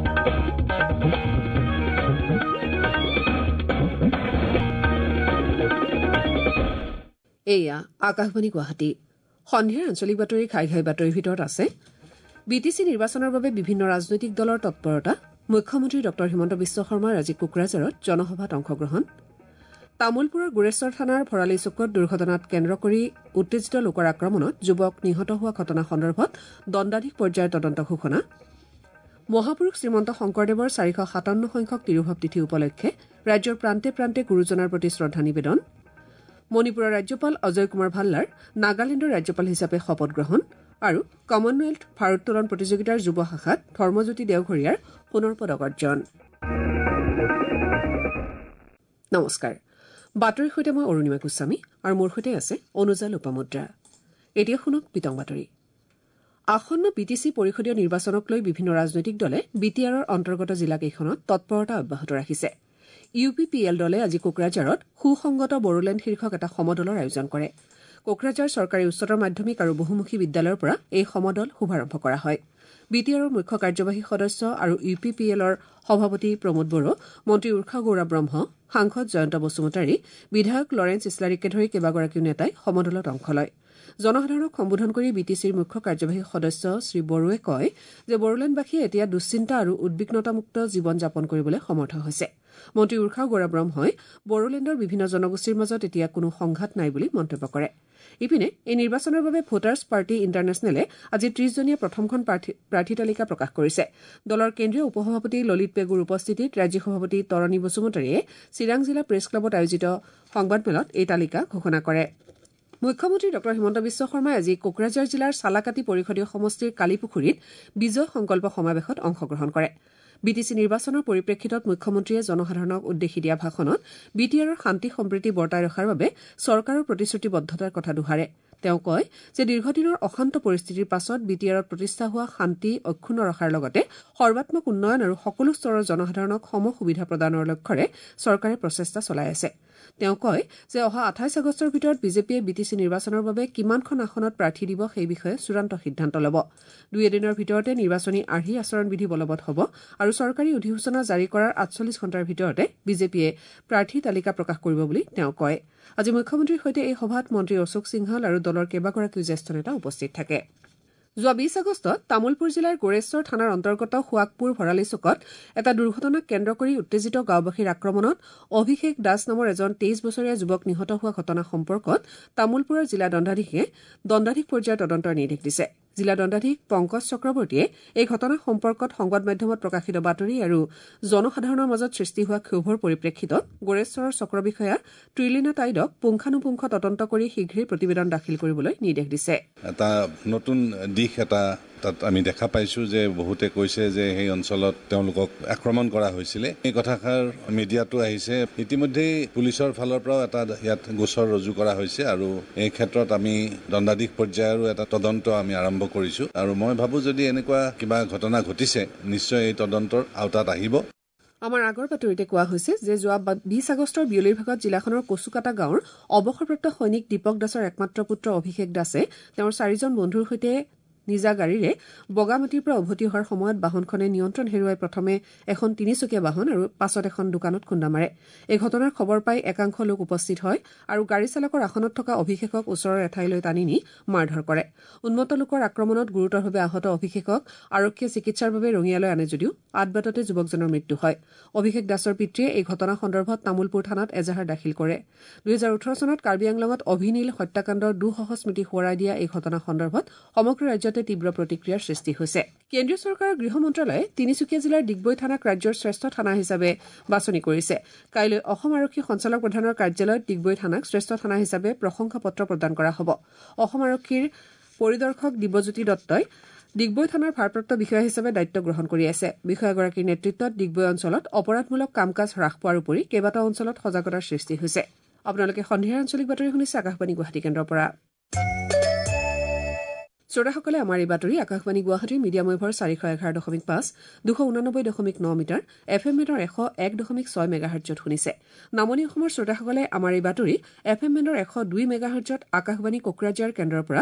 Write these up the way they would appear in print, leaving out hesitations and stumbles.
এয়া আকাশবাণী গুৱাহাটী সন্ধিয়াৰ আঞ্চলিক বাতৰি ঘাই ঘাই বাতৰিৰ ভিতৰত আছে বিটিচি নিৰ্বাচনৰ বাবে বিভিন্ন ৰাজনৈতিক দলৰ তৎপৰতা মুখ্যমন্ত্ৰী ডঃ হিমন্ত বিশ্ব শৰ্মাৰ আজি কোকৰাঝাৰত জনসভাত অংশগ্ৰহণ তামুলপুৰৰ গোৰেশ্বৰ থানাৰ ভৰালী চুকত দুৰ্ঘটনাত কেন্দ্ৰ কৰি উত্তেজিত লোকৰ আক্ৰমণত যুৱক নিহত হোৱা ঘটনা সন্দৰ্ভত দণ্ডাধীশ পৰ্যায়ৰ তদন্ত ঘোষণা মহাপুৰুষ শ্ৰীমন্ত শংকৰদেৱৰ 457 সংখ্যক তিৰুভাৱ তিথি উপলক্ষে ৰাজ্যৰ প্ৰান্তে প্ৰান্তে গুৰুজনাৰ প্ৰতি শ্ৰদ্ধা নিবেদন মণিপুৰৰ ৰাজ্যপাল অজয় কুমাৰ ভাল্লাৰ নাগালেণ্ডৰ ৰাজ্যপাল হিচাপে শপত গ্ৰহণ আৰু কমনৱেলথ ভাৰোত্তোলন প্ৰতিযোগিতাৰ যুৱ শাখাত ধৰ্মজ্যোতি দেওঘৰীয়াৰ সোণৰ পদক অৰ্জন নমস্কাৰ বাতৰিৰ সৈতে মই অৰুণিমা গোস্বামী আৰু মোৰ সৈতে আছে অনুজা লোপামুদ্ৰা এতিয়া শুনক পিতং বাতৰি আসন্ন বিটিচি পৰিষদীয় নিৰ্বাচনক লৈ বিভিন্ন ৰাজনৈতিক দলে বিটিআৰৰ অন্তৰ্গত জিলাকেইখনত তৎপৰতা অব্যাহত ৰাখিছে ইউপিপিএল দলে আজি কোকৰাঝাৰত সুসংগত বড়োলেণ্ড শীৰ্ষক এটা সমদলৰ আয়োজন কৰে কোকৰাঝাৰ চৰকাৰী উচ্চতৰ মাধ্যমিক আৰু বহুমুখী বিদ্যালয়ৰ পৰা এই সমদল শুভাৰম্ভ কৰা হয় বিটিআৰৰ মুখ্য কাৰ্যবাহী সদস্য আৰু ইউপিপিএলৰ সভাপতি প্ৰমোদ বড়ো মন্ত্ৰী উৰ্ষা গৌৰৱ ব্ৰহ্ম সাংসদ জয়ন্ত বসুমতাৰী বিধায়ক লৰেন্স ইছলাৰীকে ধৰি কেইবাগৰাকীও নেতাই সমদলত অংশ লয় জনসাধাৰণক সম্বোধন কৰি বিটিচিৰ মুখ্য কাৰ্যবাহী সদস্য শ্ৰী বড়োৱে কয় যে বড়োলেণ্ডবাসীয়ে এতিয়া দুশ্চিন্তা আৰু উদ্বিগ্নতামুক্ত জীৱন যাপন কৰিবলৈ সমৰ্থ হৈছে মন্ত্ৰী উৰ্ষা গৌৰৱ ব্ৰহ্মই বড়োলেণ্ডৰ বিভিন্ন জনগোষ্ঠীৰ মাজত এতিয়া কোনো সংঘাত নাই বুলি মন্তব্য কৰে ইপিনে এই নিৰ্বাচনৰ বাবে ভোটাৰ্ছ পাৰ্টি ইণ্টাৰনেশ্যনেলে আজি 30জনীয়া প্ৰথমখন প্ৰাৰ্থী তালিকা প্ৰকাশ কৰিছে দলৰ কেন্দ্ৰীয় উপসভাপতি ললিত পেগুৰ উপস্থিতিত ৰাজ্যিক সভাপতি তৰণী বসুমতাৰীয়ে চিৰাং জিলা প্ৰেছ ক্লাবত আয়োজিত সংবাদমেলত এই তালিকা ঘোষণা কৰে মুখ্যমন্ত্ৰী ডঃ হিমন্ত বিশ্ব শৰ্মাই আজি কোকৰাঝাৰ জিলাৰ চালাকাটি পৰিষদীয় সমষ্টিৰ কালিপুখুৰীত বিজয় সংকল্প সমাৱেশত অংশগ্ৰহণ কৰে বিটিচি নিৰ্বাচনৰ পৰিপ্ৰেক্ষিতত মুখ্যমন্ত্ৰীয়ে জনসাধাৰণক উদ্দেশ্যি দিয়া ভাষণত বিটিআৰৰ শান্তি সম্প্ৰীতি বৰ্তাই ৰখাৰ বাবে চৰকাৰৰ প্ৰতিশ্ৰুতিবদ্ধতাৰ কথা দোহাৰে তেওঁ কয় যে দীৰ্ঘদিনৰ অশান্ত পৰিস্থিতিৰ পাছত বিটিআৰত প্ৰতিষ্ঠা হোৱা শান্তি অক্ষুণ্ণ ৰখাৰ লগতে সৰ্বাত্মক উন্নয়ন আৰু সকলো স্তৰৰ জনসাধাৰণক সম সুবিধা প্ৰদানৰ লক্ষ্যৰে চৰকাৰে প্ৰচেষ্টা চলাই আছে তেওঁ কয় যে অহা 28 আগষ্টৰ ভিতৰত বিজেপিয়ে বিটিচি নিৰ্বাচনৰ বাবে কিমানখন আসনত প্ৰাৰ্থী দিব সেই বিষয়ে চূড়ান্ত সিদ্ধান্ত ল'ব 2 দিনৰ ভিতৰতে নিৰ্বাচনী আৰ্হি আচৰণবিধি বলবৎ হ'ব আৰু চৰকাৰী অধিসূচনা জাৰি কৰাৰ 48 ঘণ্টাৰ ভিতৰতে বিজেপিয়ে প্ৰাৰ্থী তালিকা প্ৰকাশ কৰিব বুলি তেওঁ কয় আজি মুখ্যমন্ত্ৰীৰ সৈতে এই সভাত মন্ত্ৰী অশোক সিংহল আৰু দলৰ কেইবাগৰাকীও জ্যেষ্ঠ নেতা উপস্থিত থাকে যোৱা 20 আগষ্টত তামুলপুৰ জিলাৰ গোৰেশ্বৰ থানাৰ অন্তৰ্গত সুৱাগপুৰ ভৰালী চুকত এটা দুৰ্ঘটনাক কেন্দ্ৰ কৰি উত্তেজিত গাঁওবাসীৰ আক্ৰমণত অভিষেক দাস নামৰ এজন 23 বছৰীয়া যুৱক নিহত হোৱা ঘটনা সম্পৰ্কত তামুলপুৰৰ জিলা দণ্ডাধীশে দণ্ডাধীশ পৰ্যায়ৰ তদন্তৰ নিৰ্দেশ দিছে জিলা দণ্ডাধীশ পংকজ চক্ৰৱৰ্তীয়ে এই ঘটনা সম্পৰ্কত সংবাদ মাধ্যমত প্ৰকাশিত বাতৰি আৰু জনসাধাৰণৰ মাজত সৃষ্টি হোৱা ক্ষোভৰ পৰিপ্ৰেক্ষিতত গোৰেশ্বৰৰ চক্ৰ বিষয়া ত্ৰিলীনা তাইডক পুংখানুপুংখ তদন্ত কৰি শীঘ্ৰেই প্ৰতিবেদন দাখিল কৰিবলৈ নিৰ্দেশ দিছে এটা নতুন দিশ এটা তাত আমি দেখা পাইছো যে বহুতে কৈছে যে সেই অঞ্চলত তেওঁলোকক আক্ৰমণ কৰা হৈছিল এই কথাষাৰ মিডিয়াটো আহিছে ইতিমধ্যে পুলিচৰ ফালৰ পৰাও এটা ইয়াত গোচৰ ৰুজু কৰা হৈছে আৰু এই ক্ষেত্ৰত আমি দণ্ডাধীশ পৰ্যায়ৰো এটা তদন্ত আমি আৰম্ভ কৰিছো আৰু মই ভাবো যদি এনেকুৱা কিবা ঘটনা ঘটিছে নিশ্চয় এই তদন্তৰ আওতাত আহিব আমাৰ আগৰ বাতৰিতে কোৱা হৈছে যে যোৱা 20 আগষ্টৰ বিয়লিৰ ভাগত জিলাখনৰ কচুকাটা গাঁৱৰ অৱসৰপ্ৰাপ্ত সৈনিক দীপক দাসৰ একমাত্ৰ পুত্ৰ অভিষেক দাসে তেওঁৰ 4জন বন্ধুৰ সৈতে নিজা গাড়ীৰে বগামাটিৰ পৰা উভতি অহাৰ সময়ত বাহনখনে নিয়ন্ত্ৰণ হেৰুৱাই প্ৰথমে এখন 3চকীয়া বাহন আৰু পাছত এখন দোকানত খুন্দা মাৰে এই ঘটনাৰ খবৰ পাই একাংশ লোক উপস্থিত হয় আৰু গাড়ী চালকৰ আসনত থকা অভিষেকক ওচৰৰ এঠাইলৈ টানি নি মাৰধৰ কৰে উন্মত্ত লোকৰ আক্ৰমণত গুৰুতৰভাৱে আহত অভিষেকক আৰক্ষীয়ে চিকিৎসাৰ বাবে ৰঙিয়ালৈ আনে যদিও আদবাটতে যুৱকজনৰ মৃত্যু হয় অভিষেক দাসৰ পিতৃয়ে এই ঘটনা সন্দৰ্ভত তামুলপুৰ থানাত এজাহাৰ দাখিল কৰে 2018 চনত কাৰ্বি আংলঙত অভিনীল হত্যাকাণ্ডৰ দুঃসহ স্মৃতি সোঁৱৰাই দিয়া এই ঘটনা সন্দৰ্ভত সমগ্ৰ ৰাজ্যতে তীব্ৰ প্ৰতিক্ৰিয়াৰ সৃষ্টি হৈছে কেন্দ্ৰীয় চৰকাৰৰ গৃহ মন্ত্ৰালয়ে তিনিচুকীয়া জিলাৰ ডিগবৈ থানাক ৰাজ্যৰ শ্ৰেষ্ঠ থানা হিচাপে বাছনি কৰিছে কাইলৈ অসম আৰক্ষী সঞ্চালক প্ৰধানৰ কাৰ্যালয়ত ডিগবৈ থানাক শ্ৰেষ্ঠ থানা হিচাপে প্ৰশংসা পত্ৰ প্ৰদান কৰা হ'ব অসম আৰক্ষীৰ পৰিদৰ্শক দিব্যজ্যোতি দত্তই ডিগবৈ থানাৰ ভাৰপ্ৰাপ্ত বিষয়া হিচাপে দায়িত্ব গ্ৰহণ কৰি আছে বিষয়াগৰাকীৰ নেতৃত্বত ডিগবৈ অঞ্চলত অপৰাধমূলক কাম-কাজ হ্ৰাস পোৱাৰ উপৰি কেইবাটাও অঞ্চলত সজাগতাৰ সৃষ্টি হৈছে আপোনালোকে সন্ধিয়াৰ আঞ্চলিক বাতৰি শুনিছে আকাশবাণী গুৱাহাটী কেন্দ্ৰৰ পৰা শ্ৰোতাসকলে আমাৰ এই বাতৰি আকাশবাণী গুৱাহাটীৰ মিডিয়াম ৱেভৰ 411.5 289.9 মিটাৰ FM বেণ্ডৰ 101.6 মেগাহাৰ্টজত শুনিছে। নামনি অসমৰ শ্ৰোতাসকলে আমাৰ এই বাতৰি FM বেণ্ডৰ 102 মেগাহাৰ্টজত আকাশবাণী কোকৰাঝাৰ কেন্দ্ৰৰ পৰা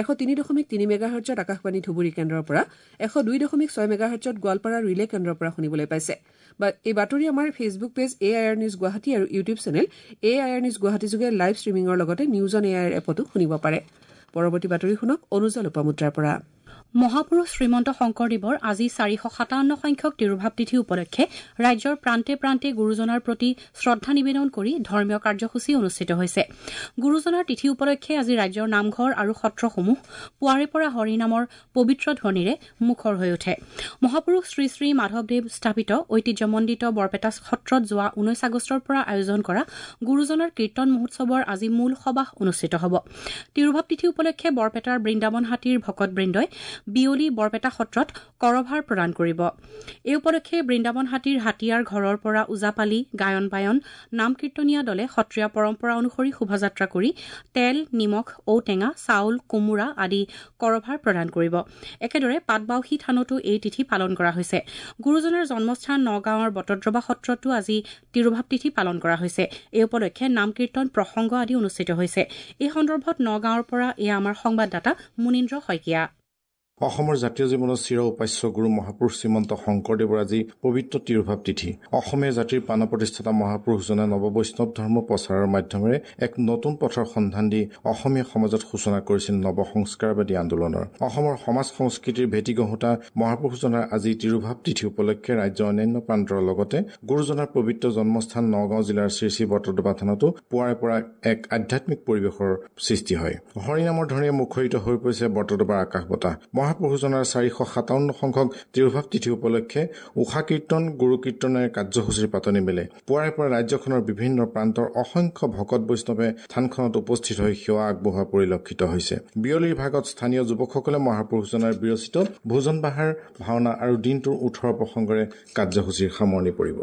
103.3 মেগাহাৰ্টজত আকাশবাণী ধুবুৰী কেন্দ্ৰৰ পৰা 102.6 মেগাহাৰ্টজত গোৱালপাৰা ৰিলে কেন্দ্ৰৰ পৰা শুনিবলৈ পাইছে। এই বাতৰি আমাৰ Facebook page AIR news Guwahati আৰু YouTube channel AIR news Guwahati যোগে লাইভ ষ্ট্ৰিমিঙৰ লগতে নিউজ অন AIR এপতো শুনিব পাৰে। পৰৱৰ্তী বাতৰি শুনক অনুজা লোপামুদ্ৰাৰ পৰা। মহাপুৰুষ শ্ৰীমন্ত শংকৰদেৱৰ আজি 457 সংখ্যক তিৰুভাৱ তিথি উপলক্ষে ৰাজ্যৰ প্ৰান্তে প্ৰান্তে গুৰুজনাৰ প্ৰতি শ্ৰদ্ধা নিবেদন কৰি ধৰ্মীয় কাৰ্যসূচী অনুষ্ঠিত হৈছে। গুৰুজনাৰ তিথি উপলক্ষে আজি ৰাজ্যৰ নামঘৰ আৰু সত্ৰসমূহ পুৱাৰে পৰা হৰিনামৰ পবিত্ৰ ধ্বনিৰে মুখৰ হৈ উঠে। মহাপুৰুষ শ্ৰী শ্ৰী মাধৱদেৱ স্থাপিত ঐতিহ্যমণ্ডিত বৰপেটা সত্ৰত যোৱা 19 আগষ্টৰ পৰা আয়োজন কৰা গুৰুজনাৰ কীৰ্তন মহোৎসৱৰ আজি মূল সবাহ অনুষ্ঠিত হ'ব। তিৰুভাৱ তিথি উপলক্ষে বৰপেটাৰ বৃন্দাবন হাতীৰ ভকতবৃন্দই বিয়লি বৰপেটা সত্ৰত কৰভাৰ প্ৰদান কৰিব। এই উপলক্ষে বৃন্দাবন হাতীৰ হাতীয়াৰ ঘৰৰ পৰা ওজাপালি গায়ন বায়ন নাম কীৰ্তনীয়া দলে সত্ৰীয়া পৰম্পৰা অনুসৰি শোভাযাত্ৰা কৰি তেল নিমখ ঔটেঙা চাউল কোমোৰা আদি কৰভাৰ প্ৰদান কৰিব। একেদৰে পাটবাউসী থানতো এই তিথি পালন কৰা হৈছে। গুৰুজনাৰ জন্মস্থান নগাঁৱৰ বটদ্ৰৱা সত্ৰতো আজি তিৰুভাৱ তিথি পালন কৰা হৈছে। এই উপলক্ষে নাম কীৰ্তন প্ৰসংগ আদি অনুষ্ঠিত হৈছে। এই সন্দৰ্ভত নগাঁৱৰ পৰা এয়া আমাৰ সংবাদদাতা মুনীন্দ্ৰ শইকীয়া। অসমৰ জাতীয় জীৱনৰ চিৰ উপাস্য গুৰু মহাপুৰুষ শ্ৰীমন্ত শংকৰদেৱৰ আজি পবিত্ৰ তিৰুভাৱ তিথি। অসমীয়া জাতিৰ প্ৰাণ প্ৰতিষ্ঠাতা মহাপুৰুষজনে নৱবৈষ্ণৱ ধৰ্ম প্ৰচাৰৰ মাধ্যমেৰে এক নতুন পথৰ সন্ধান দি অসমীয়া সমাজত সূচনা কৰিছিল নৱসংস্কাৰবাদী আন্দোলনৰ। অসমৰ সমাজ সংস্কৃতিৰ ভেটি গঢ়োতা মহাপুৰুষজনাৰ আজি তিৰুভাৱ তিথি উপলক্ষে ৰাজ্যৰ অন্যান্য প্ৰান্তৰ লগতে গুৰুজনাৰ পবিত্ৰ জন্মস্থান নগাঁও জিলাৰ শ্ৰী শ্ৰী বটদ্ৰৱা থানতো পুৱাৰে পৰা এক আধ্যাত্মিক পৰিৱেশৰ সৃষ্টি হয়। হৰিনামৰ ধ্বনিৰে মুখৰিত হৈ পৰিছে বটদ্ৰৱাৰ আকাশ বতাহ। মহাপুৰুষজনাৰ 457 সংখ্যক তিৰুভাৱ তিথি উপলক্ষে উষা কীৰ্তন গুৰু কীৰ্তনেৰে কাৰ্যসূচীৰ পাতনি মেলে। পুৱাৰে পৰা ৰাজ্যখনৰ বিভিন্ন প্ৰান্তৰ অসংখ্য ভকত বৈষ্ণৱে থানখনত উপস্থিত হৈ সেৱা আগবঢ়োৱা পৰিলক্ষিত হৈছে। বিয়লিৰ ভাগত স্থানীয় যুৱকসকলে মহাপুৰুষজনাৰ বিৰচিত ভোজন বাহাৰ ভাওনা আৰু দিনটোৰ 18 প্ৰসংগৰে কাৰ্যসূচীৰ সামৰণি পৰিব।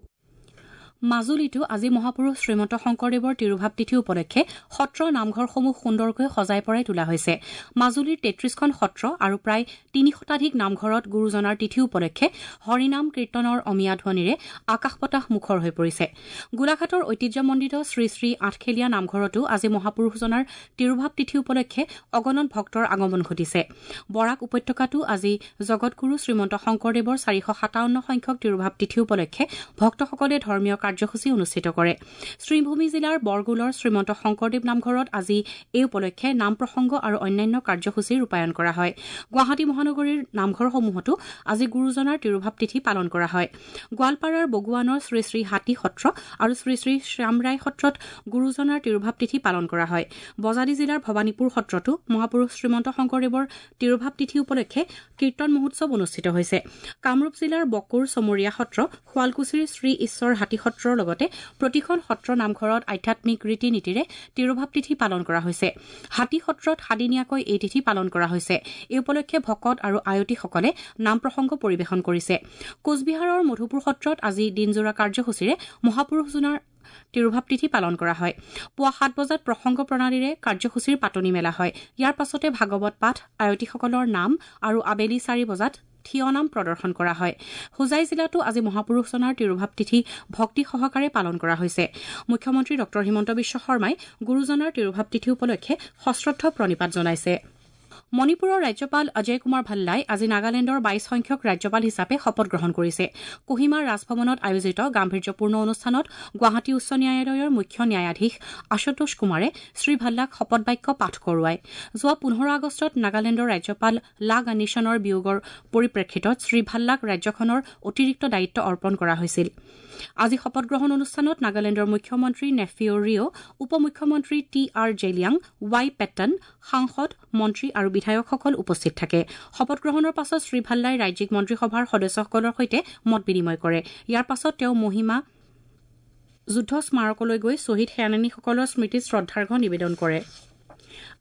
মাজুলীতো আজি মহাপুৰুষ শ্ৰীমন্ত শংকৰদেৱৰ তিৰুভাৱ তিথি উপলক্ষে সত্ৰ নামঘৰসমূহ সুন্দৰকৈ সজাই পৰাই তোলা হৈছে। মাজুলীৰ 33খন সত্ৰ আৰু প্ৰায় 3 শতাধিক নামঘৰত গুৰুজনাৰ তিথি উপলক্ষে হৰিনাম কীৰ্তনৰ অমিয়া ধ্বনিৰে আকাশ বতাহ মুখৰ হৈ পৰিছে। গোলাঘাটৰ ঐতিহ্যমণ্ডিত শ্ৰী শ্ৰী আঠখেলীয়া নামঘৰতো আজি মহাপুৰুষজনাৰ তিৰুভাৱ তিথি উপলক্ষে অগণন ভক্তৰ আগমন ঘটিছে। বৰাক উপত্যকাতো আজি জগতগুৰু শ্ৰীমন্ত শংকৰদেৱৰ 457 সংখ্যক তিৰুভাৱ তিথি উপলক্ষে ভক্তসকলে ধৰ্মীয় কাৰ্যসূচী অনুষ্ঠিত কৰে। শ্ৰীভূমি জিলাৰ বৰগুলৰ শ্ৰীমন্ত শংকৰদেৱ নামঘৰত আজি এই উপলক্ষে নাম প্ৰসংগ আৰু অন্যান্য কাৰ্যসূচী ৰূপায়ণ কৰা হয়। গুৱাহাটী মহানগৰীৰ নামঘৰসমূহতো আজি গুৰুজনাৰ তিৰুভাৱ তিথি পালন কৰা হয়। গোৱালপাৰাৰ বগুৱানৰ শ্ৰী শ্ৰী হাতী সত্ৰ আৰু শ্ৰী শ্ৰী শ্যামৰাই সত্ৰত গুৰুজনাৰ তিৰুভাৱ তিথি পালন কৰা হয়। বজালী জিলাৰ ভৱানীপুৰ সত্ৰতো মহাপুৰুষ শ্ৰীমন্ত শংকৰদেৱৰ তিৰুভাৱ তিথি উপলক্ষে কীৰ্তন মহোৎসৱ অনুষ্ঠিত হৈছে। কামৰূপ জিলাৰ বকুৰ চমৰীয়া সত্ৰ শুৱালকুছিৰ শ্ৰী ঈশ্বৰ হাতী সত্ৰৰ লগতে প্ৰতিখন সত্ৰ নামঘৰত আধ্যাত্মিক ৰীতি নীতিৰে তিৰুভাৱ তিথি পালন কৰা হৈছে। হাতী সত্ৰত সাদিনীয়াকৈ এই তিথি পালন কৰা হৈছে। এই উপলক্ষে ভকত আৰু আয়তীসকলে নাম প্ৰসংগ পৰিৱেশন কৰিছে। কোচবিহাৰৰ মধুপুৰ সত্ৰত আজি দিনজোৰা কাৰ্যসূচীৰে মহাপুৰুষজনাৰ তিৰুভাৱ তিথি পালন কৰা হয়। পুৱা 7 বজাত প্ৰসংগ প্ৰণালীৰে কাৰ্যসূচীৰ পাতনি মেলা হয়। ইয়াৰ পাছতে ভাগৱত পাঠ আয়তীসকলৰ নাম আৰু আবেলি 4 বজাত থিয় নাম প্ৰদৰ্শন কৰা হয়। হোজাই জিলাতো আজি মহাপুৰুষজনাৰ তিৰুভাৱ তিথি ভক্তি সহকাৰে পালন কৰা হৈছে। মুখ্যমন্ত্ৰী ডঃ হিমন্ত বিশ্ব শৰ্মাই গুৰুজনাৰ তিৰুভাৱ তিথি উপলক্ষে সশ্ৰদ্ধ প্ৰণিপাত জনাইছে। মণিপুৰৰ ৰাজ্যপাল অজয় কুমাৰ ভাল্লাই আজি নাগালেণ্ডৰ 22 সংখ্যক ৰাজ্যপাল হিচাপে শপত গ্ৰহণ কৰিছে। কোহিমাৰ ৰাজভৱনত আয়োজিত গাম্ভীৰ্যপূৰ্ণ অনুষ্ঠানত গুৱাহাটী উচ্চ ন্যায়ালয়ৰ মুখ্য ন্যায়াধীশ আশুতোষ কুমাৰে শ্ৰী ভাল্লাক শপত বাক্য পাঠ কৰোৱায়। যোৱা 15 আগষ্টত নাগালেণ্ডৰ ৰাজ্যপাল লা গানিছনৰ বিয়োগৰ পৰিপ্ৰেক্ষিতত শ্ৰী ভাল্লাক ৰাজ্যখনৰ অতিৰিক্ত দায়িত্ব অৰ্পণ কৰা হৈছিল। আজি শপত গ্ৰহণ অনুষ্ঠানত নাগালেণ্ডৰ মুখ্যমন্ত্ৰী নেফিঅ ৰিঅ, উপ মুখ্যমন্ত্ৰী TR জেলিয়াং, ৱাই পেটন, সাংসদ মন্ত্ৰী আৰু বিধায়কসকল উপস্থিত থাকে। শপত গ্ৰহণৰ পাছত শ্ৰী ভাল্লাই ৰাজ্যিক মন্ত্ৰীসভাৰ সদস্যসকলৰ সৈতে মত বিনিময় কৰে। ইয়াৰ পাছত তেওঁ মহিমা যুদ্ধ স্মাৰকলৈ গৈ শ্বহীদ সেনানীসকলৰ স্মৃতিত শ্ৰদ্ধাৰ্ঘ্য নিবেদন কৰে।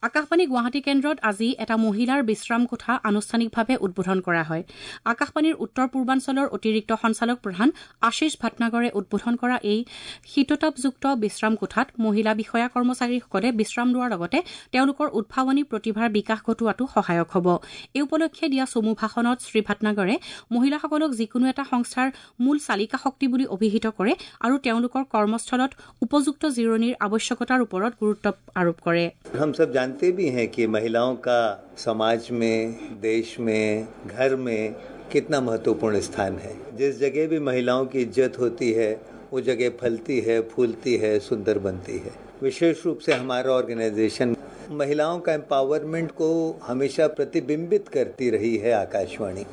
আকাশবাণী গুৱাহাটী কেন্দ্ৰত আজি এটা মহিলাৰ বিশ্ৰাম কোঠা আনুষ্ঠানিকভাৱে উদ্বোধন কৰা হয়। আকাশবাণীৰ উত্তৰ পূৰ্বাঞ্চলৰ অতিৰিক্ত সঞ্চালক প্ৰধান আশীষ ভাটনাগৰে উদ্বোধন কৰা এই শীততাপযুক্ত বিশ্ৰাম কোঠাত মহিলা বিষয়া কৰ্মচাৰীসকলে বিশ্ৰাম লোৱাৰ লগতে তেওঁলোকৰ উদ্ভাৱনী প্ৰতিভাৰ বিকাশ ঘটোৱাটো সহায়ক হ'ব। এই উপলক্ষে দিয়া চমু ভাষণত শ্ৰী ভাটনাগৰে মহিলাসকলক যিকোনো এটা সংস্থাৰ মূল চালিকা শক্তি বুলি অভিহিত কৰে আৰু তেওঁলোকৰ কৰ্মস্থলত উপযুক্ত জিৰণিৰ আৱশ্যকতাৰ ওপৰত গুৰুত্ব আৰোপ কৰে। जानते भी हैं कि महिलाओं का समाज में, देश में, घर में कितना महत्वपूर्ण स्थान है। जिस जगह भी महिलाओं की इज्जत होती है वो जगह फलती है, फूलती है, सुंदर बनती है। विशेष रूप से हमारा ऑर्गेनाइजेशन महिलाओं का एम्पावरमेंट को हमेशा प्रतिबिंबित करती रही है। आकाशवाणी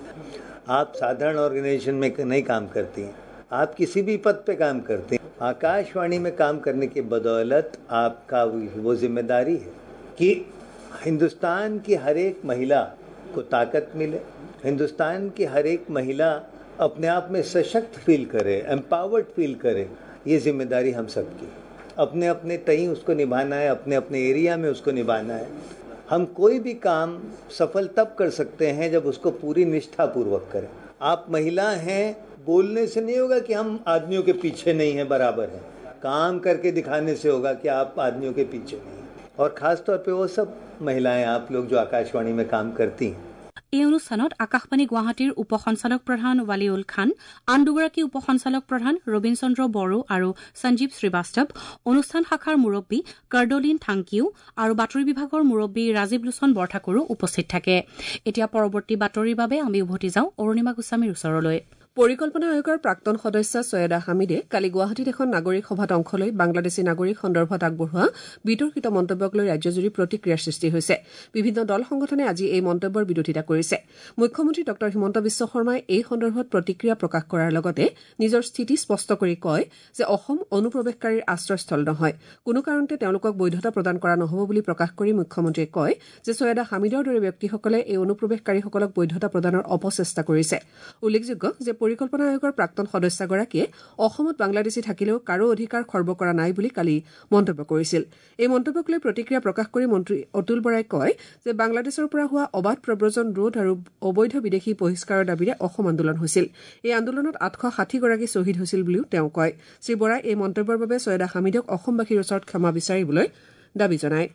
आप साधारण ऑर्गेनाइजेशन में नहीं काम करती हैं, आप किसी भी पद पे काम करते हैं। आकाशवाणी में काम करने की बदौलत आपका वो जिम्मेदारी है कि हिंदुस्तान की हर एक महिला को ताकत मिले, हिंदुस्तान की हर एक महिला अपने आप में सशक्त फील करे, एम्पावर्ड फील करे। ये जिम्मेदारी हम सबकी, अपने अपने तई उसको निभाना है, अपने अपने एरिया में उसको निभाना है। हम कोई भी काम सफल तब कर सकते हैं जब उसको पूरी निष्ठापूर्वक करें। आप महिला हैं, बोलने से नहीं होगा कि हम आदमियों के पीछे नहीं हैं, बराबर हैं। काम करके दिखाने से होगा कि आप आदमियों के पीछे नहीं हैं। और खास तौर पे वो सब महिलाएं, आप लोग जो आकाशवाणी में काम करती हैं। এই অনুষ্ঠানত আকাশবাণী গুৱাহাটীৰ উপ সঞ্চালক প্ৰধান ৱালিউল খান, আন দুগৰাকী উপ সঞ্চালক প্ৰধান ৰবীন চন্দ্ৰ বড়ো আৰু সঞ্জীৱ শ্ৰীবাস্তৱ, অনুষ্ঠান শাখাৰ মুৰব্বী কৰ্ডলিন থাংকিউ আৰু বাতৰি বিভাগৰ মুৰব্বী ৰাজীৱ লোচন বৰঠাকুৰো উপস্থিত থাকে। এতিয়া পৰৱৰ্তী বাতৰিৰ বাবে আমি উভতি যাওঁ অৰুণিমা গোস্বামীৰ ওচৰলৈ। পৰিকল্পনা আয়োগৰ প্ৰাক্তন সদস্য ছৈয়দা হামিদে কালি গুৱাহাটীত এখন নাগৰিক সভাত অংশ লৈ বাংলাদেশী নাগৰিক সন্দৰ্ভত আগবঢ়োৱা বিতৰ্কিত মন্তব্যক লৈ ৰাজ্যজুৰি প্ৰতিক্ৰিয়াৰ সৃষ্টি হৈছে। বিভিন্ন দল সংগঠনে আজি এই মন্তব্যৰ বিৰোধিতা কৰিছে। মুখ্যমন্ত্ৰী ড হিমন্ত বিশ্ব শৰ্মাই এই সন্দৰ্ভত প্ৰতিক্ৰিয়া প্ৰকাশ কৰাৰ লগতে নিজৰ স্থিতি স্পষ্ট কৰি কয় যে অসম অনুপ্ৰৱেশকাৰীৰ আশ্ৰয়স্থল নহয়, কোনো কাৰণতে তেওঁলোকক বৈধতা প্ৰদান কৰা নহ'ব বুলি প্ৰকাশ কৰি মুখ্যমন্ত্ৰীয়ে কয় যে ছৈয়দা হামিদৰ দৰে ব্যক্তিসকলে এই অনুপ্ৰৱেশকাৰীসকলক বৈধতা প্ৰদানৰ অপচেষ্টা কৰিছে। উল্লেখযোগ্য যে পৰিকল্পনা আয়োগৰ প্ৰাক্তন সদস্যগৰাকীয়ে অসমত বাংলাদেশী থাকিলেও কাৰো অধিকাৰ খৰ্ব কৰা নাই বুলি কালি মন্তব্য কৰিছিল। এই মন্তব্যক লৈ প্ৰতিক্ৰিয়া প্ৰকাশ কৰি মন্ত্ৰী অতুল বৰাই কয় যে বাংলাদেশৰ পৰা হোৱা অবাধ প্ৰব্ৰজন ৰোধ আৰু অবৈধ বিদেশী বহিষ্কাৰৰ দাবীৰে অসম আন্দোলন হৈছিল। এই আন্দোলনত 860গৰাকী শ্বহীদ হৈছিল বুলিও তেওঁ কয়। শ্ৰী বৰাই এই মন্তব্যৰ বাবে ছৈয়দা হামিদক অসমবাসীৰ ওচৰত ক্ষমা বিচাৰিবলৈ দাবী জনায়।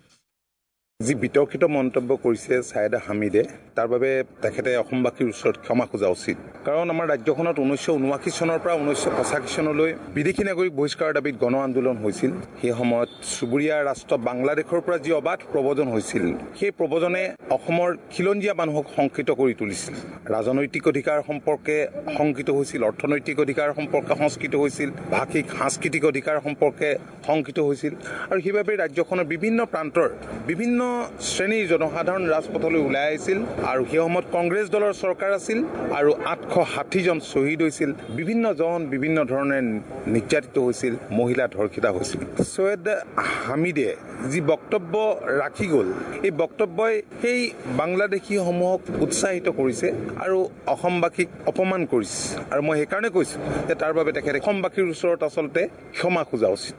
যি বিতৰ্কিত মন্তব্য কৰিছে ছায়েদা হামিদে, তাৰ বাবে তেখেতে অসমবাসীৰ ওচৰত ক্ষমা খোজা উচিত। কাৰণ আমাৰ ৰাজ্যখনত 1979 চনৰ পৰা 1985 চনলৈ বিদেশী নাগৰিক বহিষ্কাৰৰ দাবীত গণ আন্দোলন হৈছিল। সেই সময়ত চুবুৰীয়া ৰাষ্ট্ৰ বাংলাদেশৰ পৰা যি অবাধ প্ৰব্ৰজন হৈছিল, সেই প্ৰব্ৰজনে অসমৰ খিলঞ্জীয়া মানুহক শংকিত কৰি তুলিছিল। ৰাজনৈতিক অধিকাৰ সম্পৰ্কে শংকিত হৈছিল, অৰ্থনৈতিক অধিকাৰ সম্পৰ্কে শংকিত হৈছিল, ভাষিক সাংস্কৃতিক অধিকাৰ সম্পৰ্কে শংকিত হৈছিল। আৰু সেইবাবে ৰাজ্যখনৰ বিভিন্ন প্ৰান্তৰ বিভিন্ন শ্ৰেণীৰ জনসাধাৰণ ৰাজপথলৈ ওলাই আহিছিল আৰু সেই সময়ত কংগ্ৰেছ দলৰ চৰকাৰ আছিল আৰু 860জন শ্বহীদ হৈছিল। বিভিন্ন ধৰণে নিৰ্যাতিত হৈছিল, মহিলা ধৰ্ষিতা হৈছিল। ছৈয়দ হামিদে যি বক্তব্য ৰাখি গ'ল, এই বক্তব্যই সেই বাংলাদেশীসমূহক উৎসাহিত কৰিছে আৰু অসমবাসীক অপমান কৰিছে। আৰু মই সেইকাৰণে কৈছোঁ যে তাৰ বাবে তেখেতে অসমবাসীৰ ওচৰত আচলতে ক্ষমা খোজা উচিত।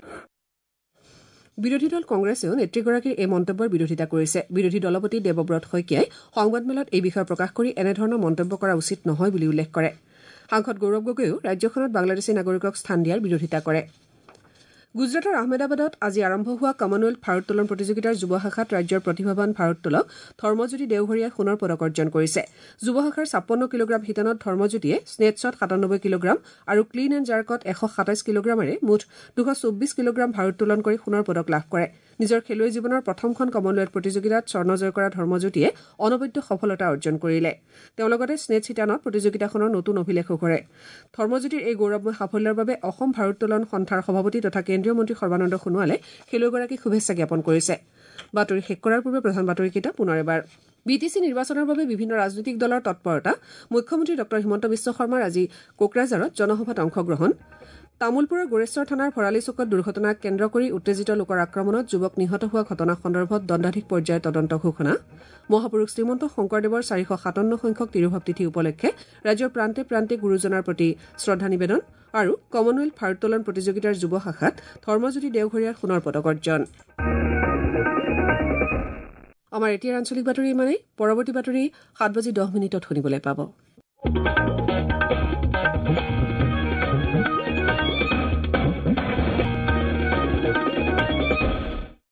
বিৰোধী দল কংগ্ৰেছেও নেত্ৰীগৰাকীৰ এই মন্তব্যৰ বিৰোধিতা কৰিছে। বিৰোধী দলপতি দেৱব্ৰত শইকীয়াই সংবাদমেলত এই বিষয়ে প্ৰকাশ কৰি এনেধৰণৰ মন্তব্য কৰা উচিত নহয় বুলি উল্লেখ কৰে। সাংসদ গৌৰৱ গগৈয়েও ৰাজ্যখনত বাংলাদেশী নাগৰিকক স্থান দিয়াৰ বিৰোধিতা কৰে। গুজৰাটৰ আহমেদাবাদত আজি আৰম্ভ হোৱা কমনৱেলথ ভাৰোত্তোলন প্ৰতিযোগিতাৰ যুৱ শাখাত ৰাজ্যৰ প্ৰতিভাৱান ভাৰোত্তোলক ধৰ্মজ্যোতি দেওঘৰীয়াই সোণৰ পদক অৰ্জন কৰিছে। যুৱ শাখাৰ 56 কিলোগ্ৰাম শিতানত ধৰ্মজ্যোতিয়ে স্নেটছত 97 কিলোগ্ৰাম আৰু ক্লিন এণ্ড জাৰ্কত 127 কিলোগ্ৰামেৰে মুঠ 224 কিলোগ্ৰাম ভাৰোত্তোলন কৰি সোণৰ পদক লাভ কৰে। নিজৰ খেলুৱৈ জীৱনৰ প্ৰথমখন কমনৱেলথ প্ৰতিযোগিতাত স্বৰ্ণ জয় কৰা ধৰ্মজ্যোতিয়ে অনবদ্য সফলতা অৰ্জন কৰিলে। তেওঁ লগতে স্নেট শিতানত প্ৰতিযোগিতাখনৰ নতুন অভিলেখো কৰে। ধৰ্মজ্যোতিৰ এই গৌৰৱময় সাফল্যৰ বাবে অসম ভাৰোত্তোলন সন্থাৰ সভাপতি তথা কেন্দ্ৰীয় মন্ত্ৰী সৰ্বানন্দ সোণোৱালে খেলুৱৈগৰাকীক শুভেচ্ছা জ্ঞাপন কৰিছে। বাতৰি শেষ কৰাৰ পূৰ্বে প্ৰধান বাতৰিকেইটা পুনৰ এবাৰ। বিটিচি নিৰ্বাচনৰ বাবে বিভিন্ন ৰাজনৈতিক দলৰ তৎপৰতা। মুখ্যমন্ত্ৰী ড হিমন্ত বিশ্ব শৰ্মাৰ আজি কোকৰাঝাৰত জনসভাত অংশগ্ৰহণ। তামুলপুৰৰ গোৰেশ্বৰ থানাৰ ভৰালী চুকত দুৰ্ঘটনাক কেন্দ্ৰ কৰি উত্তেজিত লোকৰ আক্ৰমণত যুৱক নিহত হোৱা ঘটনা সন্দৰ্ভত দণ্ডাধীশ পৰ্যায়ৰ তদন্ত ঘোষণা। মহাপুৰুষ শ্ৰীমন্ত শংকৰদেৱৰ 457 সংখ্যক তিৰুভাৱ তিথি উপলক্ষে ৰাজ্যৰ প্ৰান্তে প্ৰান্তে গুৰুজনাৰ প্ৰতি শ্ৰদ্ধা নিবেদন আৰু কমনৱেলথ ভাৰোত্তোলন প্ৰতিযোগিতাৰ যুৱ শাখাত ধৰ্মজ্যোতি দেওঘৰীয়াৰ সোণৰ পদক অৰ্জন। আমাৰ এতিয়াৰ আঞ্চলিক বাতৰি ইমানেই। পৰৱৰ্তী বাতৰি 7:10 শুনিবলৈ পাব।